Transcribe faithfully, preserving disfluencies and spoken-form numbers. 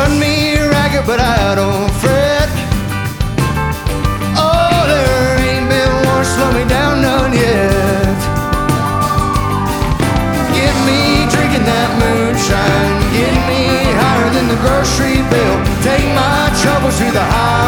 run me ragged, but I don't fret. Oh, there ain't been one slow me down none yet. Get me drinking that moonshine, get me higher than the grocery bill. Take my troubles to the high